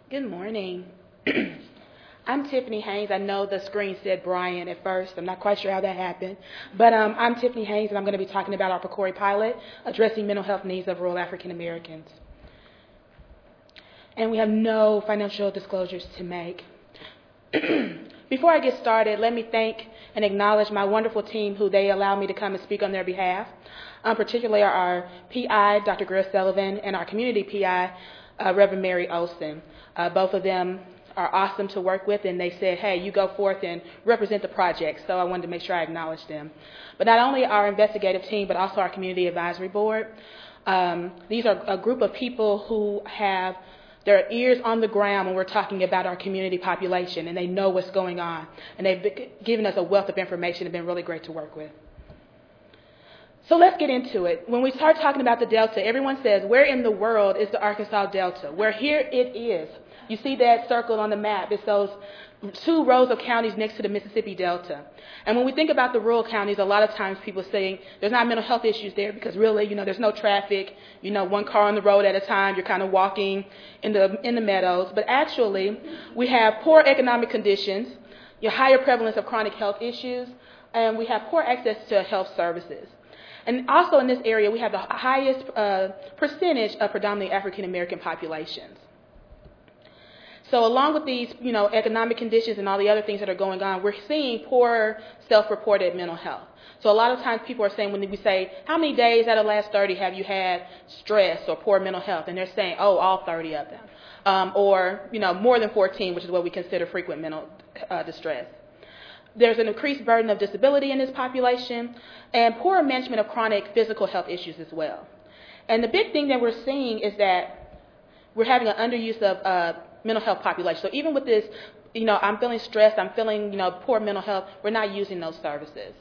Good morning. I'm Tiffany Haynes. I know the screen said Brian at first. I'm not quite sure how that happened. But I'm Tiffany Haynes, and I'm going to be talking about our PCORI pilot, addressing mental health needs of rural African Americans. And we have no financial disclosures to make. Before I get started, let me thank and acknowledge my wonderful team who they allow me to come and speak on their behalf, particularly our PI, Dr. Greer Sullivan, and our community PI, Reverend Mary Olson. Both of them are awesome to work with, and they said, hey, you go forth and represent the project, so I wanted to make sure I acknowledged them. But not only our investigative team, but also our community advisory board. These are a group of people who have their ears on the ground when we're talking about our community population, and they know what's going on, and they've given us a wealth of information and been really great to work with. So let's get into it. When we start talking about the Delta, everyone says, where in the world is the Arkansas Delta? Well, here it is. You see that circled on the map. It's those two rows of counties next to the Mississippi Delta. And when we think about the rural counties, a lot of times people say there's not mental health issues there because really, there's no traffic, one car on the road at a time, you're kind of walking in the meadows. But actually, we have poor economic conditions, your higher prevalence of chronic health issues, and we have poor access to health services. And also in this area, we have the highest percentage of predominantly African American populations. So along with these, economic conditions and all the other things that are going on, we're seeing poor self-reported mental health. So a lot of times people are saying, when we say, how many days out of the last 30 have you had stress or poor mental health? And they're saying, oh, all 30 of them. Or, more than 14, which is what we consider frequent mental distress. There's an increased burden of disability in this population and poor management of chronic physical health issues as well. And the big thing that we're seeing is that we're having an underuse of mental health population. So even with this, I'm feeling stressed, I'm feeling, poor mental health, we're not using those services.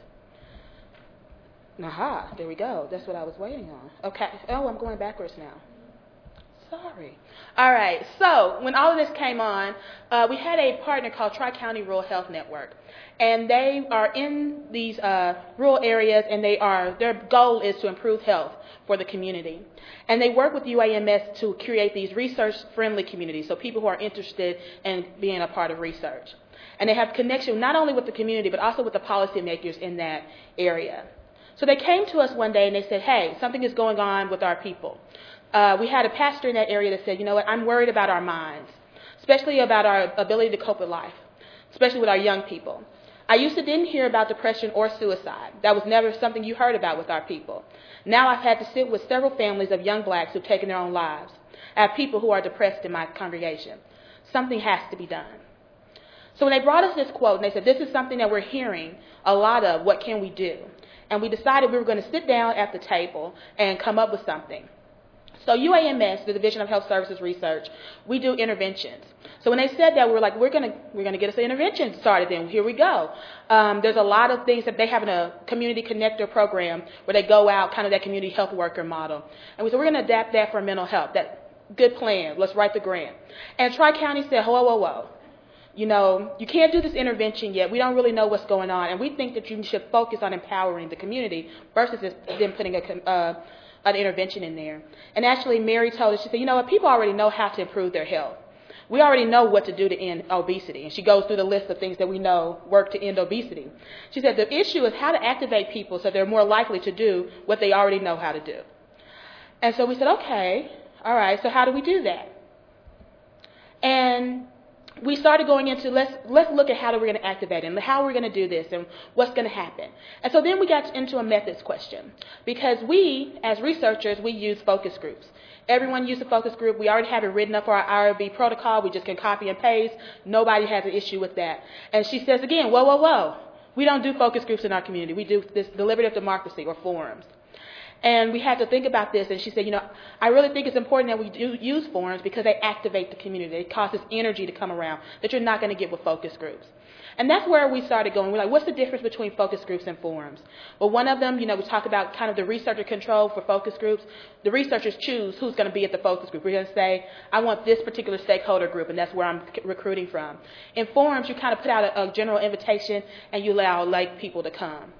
Aha, there we go. That's what I was waiting on. Okay. Oh, I'm going backwards now. Sorry. All right. So when all of this came on, we had a partner called Tri-County Rural Health Network. And they are in these rural areas, and their goal is to improve health for the community. And they work with UAMS to create these research-friendly communities, so people who are interested in being a part of research. And they have connection not only with the community, but also with the policymakers in that area. So they came to us one day, and they said, hey, something is going on with our people. We had a pastor in that area that said, I'm worried about our minds, especially about our ability to cope with life, especially with our young people. I didn't hear about depression or suicide. That was never something you heard about with our people. Now I've had to sit with several families of young blacks who've taken their own lives. I have people who are depressed in my congregation. Something has to be done. So when they brought us this quote, and they said, this is something that we're hearing a lot of, what can we do? And we decided we were going to sit down at the table and come up with something. So UAMS, the Division of Health Services Research, we do interventions. So when they said that, we were like, we're going to get us an intervention started then. Here we go. There's a lot of things that they have in a community connector program where they go out, kind of that community health worker model. And we said, we're going to adapt that for mental health. That good plan. Let's write the grant. And Tri-County said, whoa. You can't do this intervention yet. We don't really know what's going on. And we think that you should focus on empowering the community versus them putting an intervention in there. And actually, Mary told us, she said, people already know how to improve their health. We already know what to do to end obesity. And she goes through the list of things that we know work to end obesity. She said the issue is how to activate people so they're more likely to do what they already know how to do. And so we said, okay, all right, so how do we do that? And we started going into, let's look at how we're going to activate it and how we're going to do this and what's going to happen. And so then we got into a methods question because we, as researchers, we use focus groups. Everyone uses a focus group. We already have it written up for our IRB protocol. We just can copy and paste. Nobody has an issue with that. And she says again, whoa. We don't do focus groups in our community. We do this deliberative democracy or forums. And we had to think about this, and she said, I really think it's important that we do use forums because they activate the community. It causes energy to come around that you're not going to get with focus groups. And that's where we started going. We're like, what's the difference between focus groups and forums? Well, one of them, we talk about kind of the researcher control for focus groups. The researchers choose who's going to be at the focus group. We're going to say, I want this particular stakeholder group, and that's where I'm recruiting from. In forums, you kind of put out a general invitation, and you allow like people to come.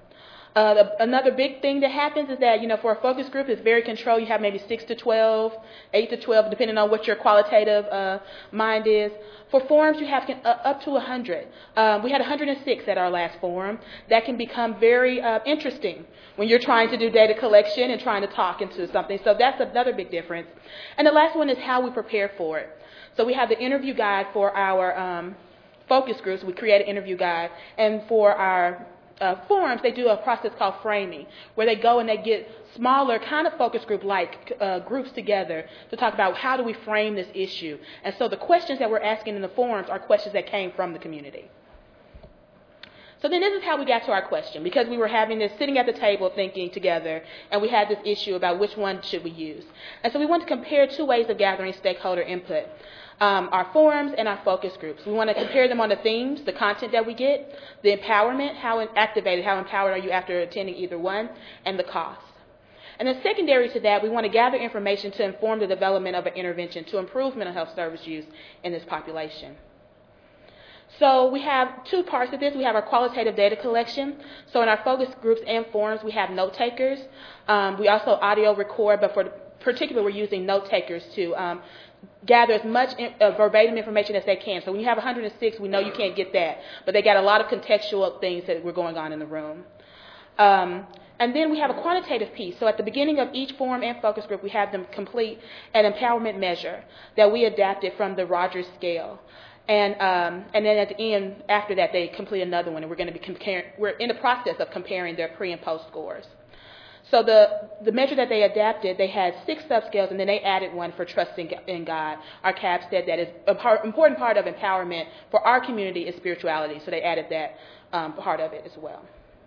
Another big thing that happens is that, for a focus group, it's very controlled. You have maybe 6 to 12, 8 to 12, depending on what your qualitative mind is. For forums, you have up to 100. We had 106 at our last forum. That can become very interesting when you're trying to do data collection and trying to talk into something. So that's another big difference. And the last one is how we prepare for it. So we have the interview guide for our focus groups. We create an interview guide. And for our forums, they do a process called framing, where they go and they get smaller kind of focus group-like groups together to talk about how do we frame this issue. And so the questions that we're asking in the forums are questions that came from the community. So then this is how we got to our question, because we were having this sitting at the table thinking together, and we had this issue about which one should we use. And so we want to compare two ways of gathering stakeholder input. Our forums and our focus groups. We want to compare them on the themes, the content that we get, the empowerment, how activated, how empowered are you after attending either one, and the cost. And then secondary to that, we want to gather information to inform the development of an intervention to improve mental health service use in this population. So we have two parts of this. We have our qualitative data collection. So in our focus groups and forums, we have note takers. We also audio record, but for particular, we're using note takers to gather as much verbatim information as they can. So when you have 106, we know you can't get that, but they got a lot of contextual things that were going on in the room. And then we have a quantitative piece. So at the beginning of each forum and focus group, we have them complete an empowerment measure that we adapted from the Rogers scale. And then at the end, after that, they complete another one, and we're going to be comparing. We're in the process of comparing their pre and post scores. So the measure that they adapted, they had 6 subscales, and then they added one for trusting in God. Our CAP said that is an important part of empowerment for our community is spirituality, so they added that part of it as well.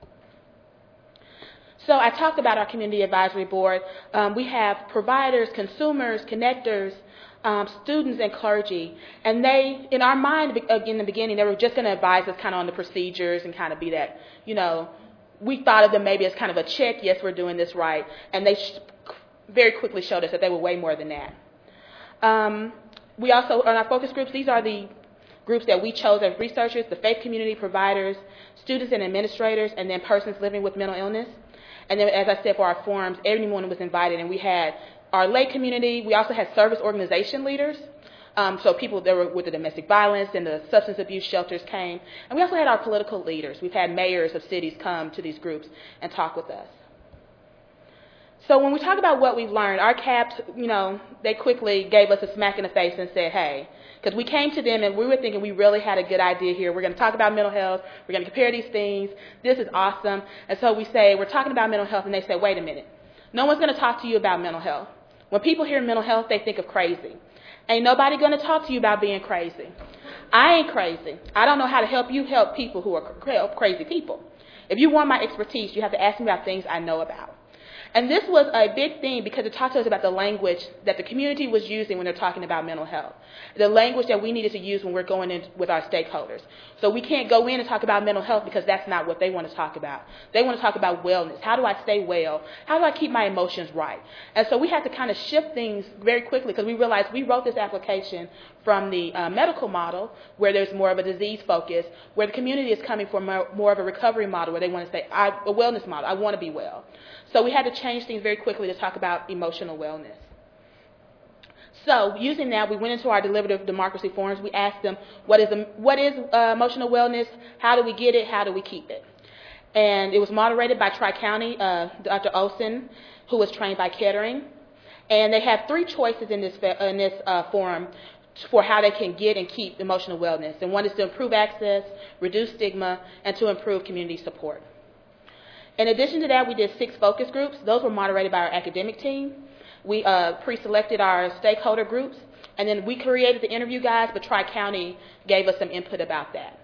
So I talked about our community advisory board. We have providers, consumers, connectors, students, and clergy. And they, in our mind, in the beginning, they were just going to advise us kind of on the procedures and kind of be that, we thought of them maybe as kind of a check, yes, we're doing this right. And they very quickly showed us that they were way more than that. We also, on our focus groups, these are the groups that we chose as researchers, the faith community, providers, students and administrators, and then persons living with mental illness. And then, as I said, for our forums, everyone was invited, and we had our lay community. We also had service organization leaders, so people that were with the domestic violence and the substance abuse shelters came. And we also had our political leaders. We've had mayors of cities come to these groups and talk with us. So when we talk about what we've learned, our CAPs, they quickly gave us a smack in the face and said, hey, because we came to them and we were thinking we really had a good idea here. We're going to talk about mental health. We're going to compare these things. This is awesome. And so we say, we're talking about mental health, and they say, wait a minute. No one's going to talk to you about mental health. When people hear mental health, they think of crazy. Ain't nobody going to talk to you about being crazy. I ain't crazy. I don't know how to help you help people who are crazy people. If you want my expertise, you have to ask me about things I know about. And this was a big thing because it talked to us about the language that the community was using when they're talking about mental health, the language that we needed to use when we're going in with our stakeholders. So we can't go in and talk about mental health because that's not what they want to talk about. They want to talk about wellness. How do I stay well? How do I keep my emotions right? And so we had to kind of shift things very quickly because we realized we wrote this application from the medical model where there's more of a disease focus, where the community is coming from more of a recovery model where they want to say, a wellness model, I want to be well. So we had to change things very quickly to talk about emotional wellness. So using that, we went into our deliberative democracy forums. We asked them, what is emotional wellness? How do we get it? How do we keep it? And it was moderated by Tri-County, Dr. Olson, who was trained by Kettering. And they have 3 choices in this forum for how they can get and keep emotional wellness. And one is to improve access, reduce stigma, and to improve community support. In addition to that, we did 6 focus groups. Those were moderated by our academic team. We pre-selected our stakeholder groups, and then we created the interview guides, but Tri-County gave us some input about that.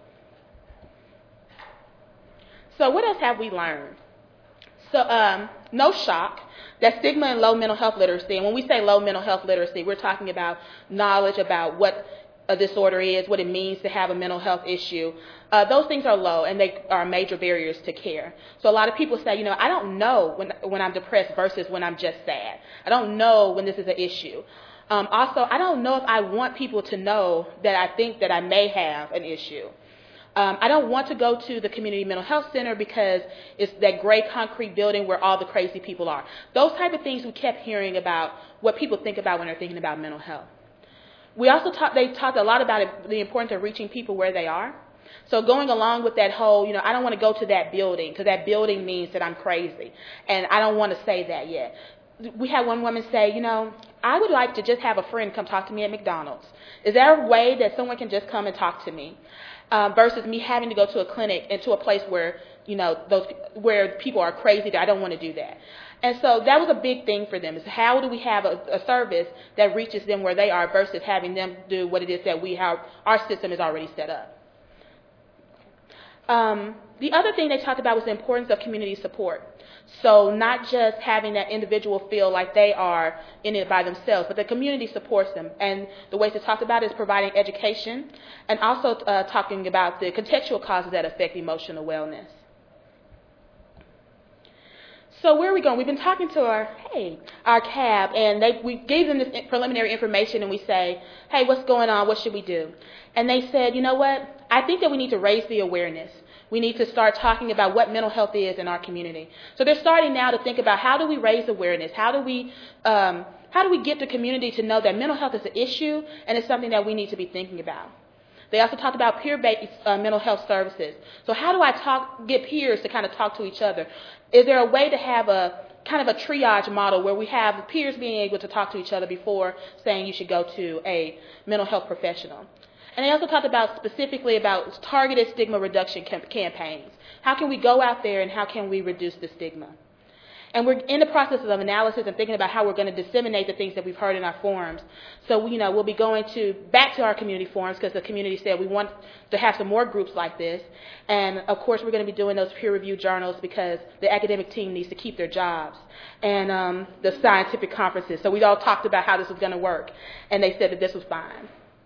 So what else have we learned? So no shock, that stigma and low mental health literacy, and when we say low mental health literacy, we're talking about knowledge about what a disorder is, what it means to have a mental health issue. Those things are low, and they are major barriers to care. So a lot of people say, I don't know when I'm depressed versus when I'm just sad. I don't know when this is an issue. Also, I don't know if I want people to know that I think that I may have an issue. I don't want to go to the community mental health center because it's that gray concrete building where all the crazy people are. Those type of things we kept hearing about what people think about when they're thinking about mental health. They talked a lot about the importance of reaching people where they are. So going along with that whole, I don't want to go to that building because that building means that I'm crazy. And I don't want to say that yet. We had one woman say, I would like to just have a friend come talk to me at McDonald's. Is there a way that someone can just come and talk to me versus me having to go to a clinic and to a place where, where people are crazy? I don't want to do that. And so that was a big thing for them, is how do we have a service that reaches them where they are versus having them do what it is that our system is already set up. The other thing they talked about was the importance of community support. So not just having that individual feel like they are in it by themselves, but the community supports them. And the ways to talk about it is providing education and also talking about the contextual causes that affect emotional wellness. So where are we going? We've been talking to our CAB, and we gave them this preliminary information, and we say, hey, what's going on? What should we do? And they said, you know what? I think that we need to raise the awareness. We need to start talking about what mental health is in our community. So they're starting now to think about how do we raise awareness? How do we get the community to know that mental health is an issue and it's something that we need to be thinking about? They also talked about peer-based mental health services. So how do I get peers to kind of talk to each other? Is there a way to have a kind of a triage model where we have peers being able to talk to each other before saying you should go to a mental health professional? And they also talked about specifically about targeted stigma reduction campaigns. How can we go out there and how can we reduce the stigma? And we're in the process of analysis and thinking about how we're going to disseminate the things that we've heard in our forums. So, we'll be going back to our community forums because the community said we want to have some more groups like this. And, of course, we're going to be doing those peer-reviewed journals because the academic team needs to keep their jobs. And the scientific conferences. So we all talked about how this was going to work. And they said that this was fine.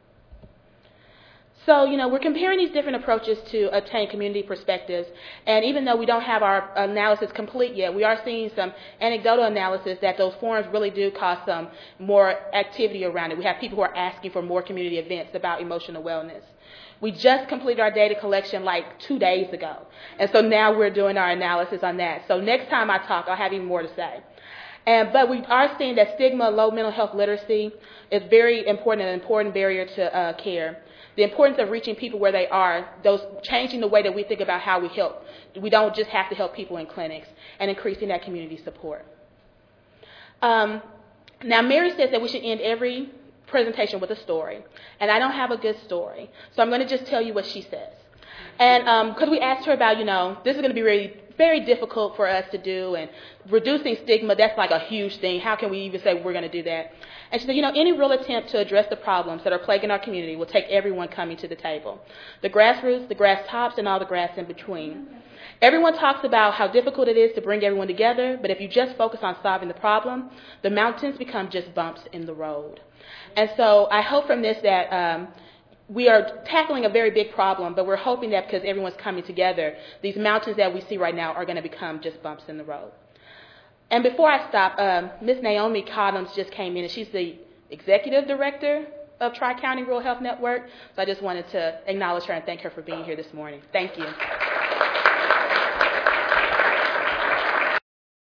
So, we're comparing these different approaches to obtain community perspectives, and even though we don't have our analysis complete yet, we are seeing some anecdotal analysis that those forums really do cause some more activity around it. We have people who are asking for more community events about emotional wellness. We just completed our data collection like 2 days ago, and so now we're doing our analysis on that. So next time I talk, I'll have even more to say. But we are seeing that stigma, low mental health literacy is very important, an important barrier to care. The importance of reaching people where they are, changing the way that we think about how we help. We don't just have to help people in clinics, and increasing that community support. Now, Mary says that we should end every presentation with a story, and I don't have a good story, so I'm going to just tell you what she says. And because we asked her about, this is going to be really very difficult for us to do, and reducing stigma, that's like a huge thing. How can we even say we're going to do that? And she said, any real attempt to address the problems that are plaguing our community will take everyone coming to the table. The grassroots, the grass tops, and all the grass in between. Everyone talks about how difficult it is to bring everyone together, but if you just focus on solving the problem, the mountains become just bumps in the road. And so I hope from this that we are tackling a very big problem, but we're hoping that because everyone's coming together, these mountains that we see right now are going to become just bumps in the road. And before I stop, Ms. Naomi Cottoms just came in, and she's the executive director of Tri-County Rural Health Network. So I just wanted to acknowledge her and thank her for being here this morning. Thank you.